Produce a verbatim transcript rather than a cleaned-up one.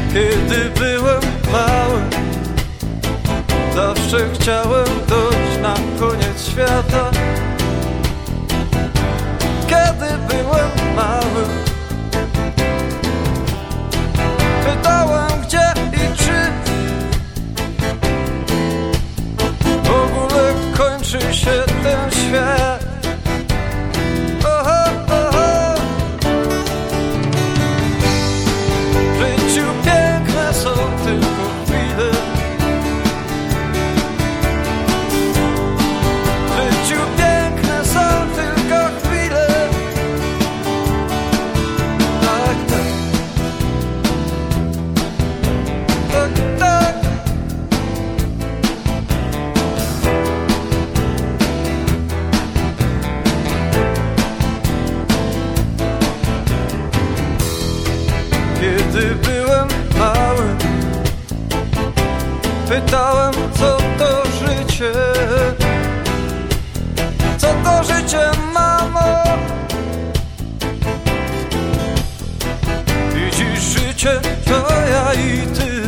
Kiedy byłem mały, zawsze chciałem dojść na koniec świata. Kiedy byłem mały, pytałem gdzie i czy w ogóle kończy się ten świat. Oho, oho. W życiu piękne są tylko chwile. W życiu piękne są tylko chwile. Tak, tak. Tak, tak. Kiedy byłem mały, pytałem co to życie. Co to życie, mamo? Widzisz, życie to ja i ty.